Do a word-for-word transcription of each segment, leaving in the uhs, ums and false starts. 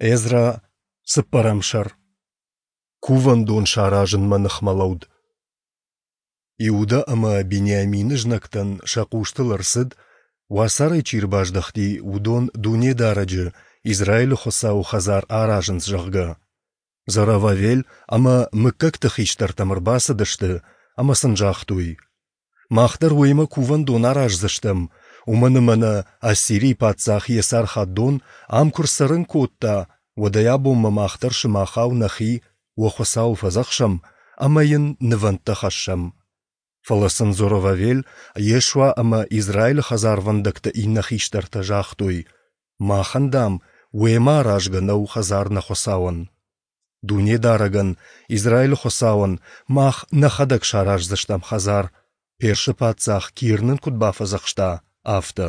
Эзра сыппарамшар. Куван дон шаражын манахмалауд. Иуда ама Бениамины жнактан шакуштыларсыд, васары чирбаждахти удон дуне дараджы Израилю хосау хазар аражын сжахга. Зарававель ама мыккакты хиштар тамырбасыдышты, ама сынжахтуй. Махтар уйма куван дон аражзыштым, уманы мана Ассирий патсах есар хаддон ам курсарын котта, водая бомма махтар шымахау нахи, вахосау фазахшам, амайын ныванта хашшам. Фаласын Зоровавель, Ешуа ама Израиль хазар вандакта инна хиштарта жахтуй. Махандам, уэма ражганау хазар нахосауан. Дуне дараган, Израиль хосауан, мах нахадак шаражзыштам хазар, перші патсах кирнын кудбафазахшта, афта.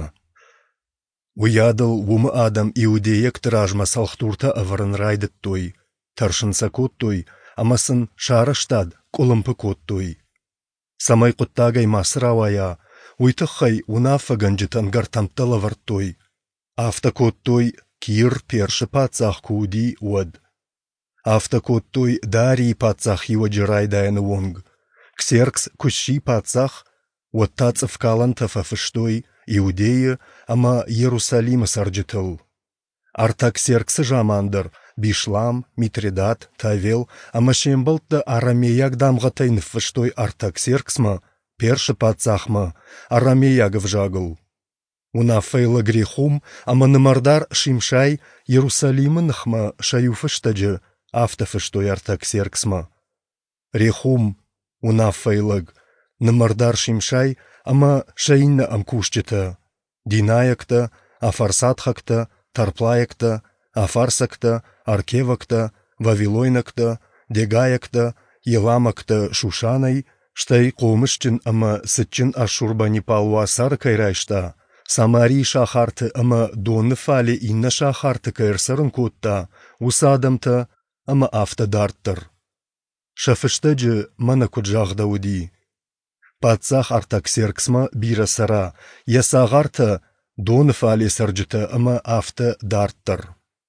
Уядал вумы адам иудеяк тыражма салхтурта аваран райдыттуй, таршынса коттуй, амасын шараштад колымпы коттуй. Самай куттагай масравая, уйтыхай унафаганжитан гартамтала варттуй. Афта коттуй кир перші патсах куди уад. Афта коттуй дарий патсах его джирайдайны вонг. Ксеркс кущи патсах, вот тацевкалан тафафыштой, Иудея, ама Иерусалима сарджитыл. Артаксерксы жамандар, Бишлам, Митридат, Тавел, ама шембалтда арамеяк дамгатайн фыштой Артаксерксма, перші патсахма, арамеягов жагыл. Унафейла грехум, ама нымардар Шимшай, Иерусалимынахма шаюфыштаджы, автофыштой Артаксерксма. Рехум, унафейлаг, нымардар Шимшай, ама шайынна амкушчыта, динаякта, афарсатхакта, тарплаякта, афарсакта, аркевакта, вавилойнакта, дегаякта, еламакта шушанай, штай қомышчын ама сытчын ашурбани палуа сары кайрайшта, Самари шахарты ама донны фали инна шахарты кайрсарын котта, усадамта ама автодарттыр. Шафыштаджы мана куджағда уди. Патсах Артаксерксма бира сара, ясағарта донны фали сарджыта ама автодарттыр.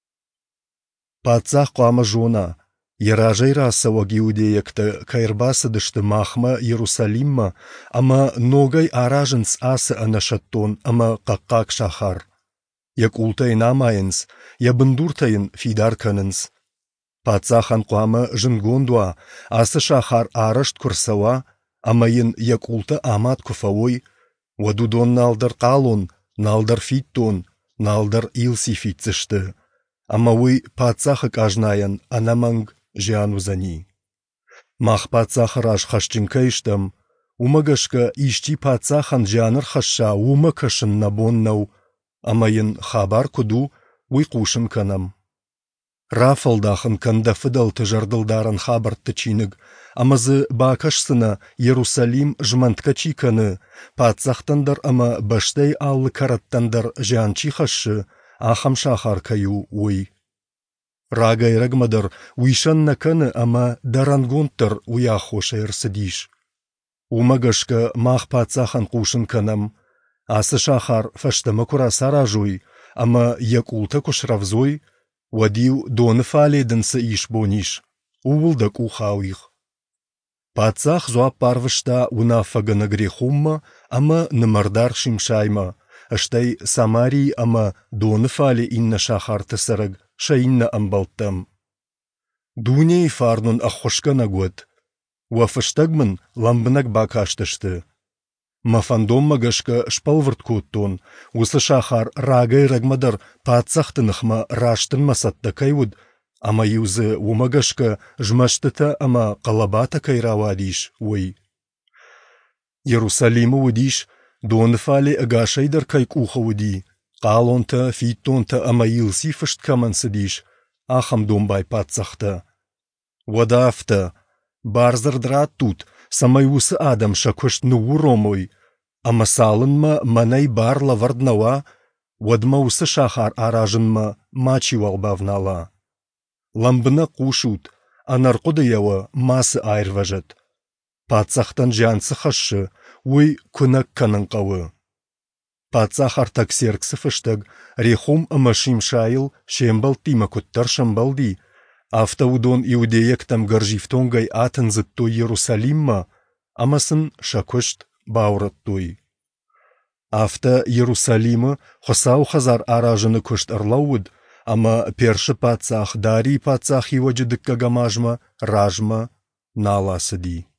Патсах қама жона, Яражай раса ваг иудеякта кайрбасыдышты махма Иерусалимма, ама ногай аражынс асы анашаттон, ама қаққақ шахар. Як ултайын амайынс, я бындуртайын фидарканынс. Патсахан қуама жынгондуа, асы шахар арашт курсава, амайын як улта амат куфавой, вадудон налдар қалон, налдар фиттон, налдар илси фитцышты. Амауй патсахык ажнаян анаманг жианузани. Мах патсахар аж хашчинкайштам, умагашка ишти патсахан жианыр хашша ума кашын набоннау, амайын хабар куду уйқушын канам. Рафалдахын канда фыдал тыжардылдаран хабар тычиныг, амазы бакашсына Иерусалим жмантка чиканы, патсахтандар ама баштай аллы караттандар жианчи хашшы, ахам шахар каю уй. Рагай рагмадар уйшан наканы ама дарангонтар уяхошайр садиш. Умагашка мах пацахан кушын канам, асы шахар фаштама курасара жуй, ама якулта кушравзой, вадиу доны фаледынсы иш бониш, увылдак ухауих. Пацах зуа парвышта унафагана грехумма, ама нымардар шимшайма, аштай Самарий ама доны фали инна шахар тысараг, шайинна амбалтам. Дуней фарнун ахошкана год. Уафыштагмын ламбынак бакаштышты. Мафандом магашка шпалвырт коттон, усы шахар рагай рагмадар патсахтынахма раштын масатта кайвуд, ама юзы умагашка жмаштыта ама қалабата кайравадиш, уй. Иерусалиму удиш, донфали агашайдар кайкуха уди, қалонта, фиттонта ама илси фышт каман садиш, ахам домбай патсахта. Вадафта, барзардра тут, самай усы адам шакушт нууромой, ама салынма манай барла варднава, вадма усы шахар аражынма мачи валбавнала. Ламбына кушут, анарқуды ява масы айрважат. Патсахтан жансы хашы, уй күнак канын қауы. Пацах Артаксеркс фыштаг, рехум амашим шайл, шембал тима куттар шамбалди. Автаудон иудеек там гаржифтонгай атын зыттой Иерусалимма, амасын шакушт баураттой. Авта Иерусалимы хосау хазар аражыны кушт арлауд, ама перші пацах, дари пацах его джедыкка гамажма, ражма, наласыди.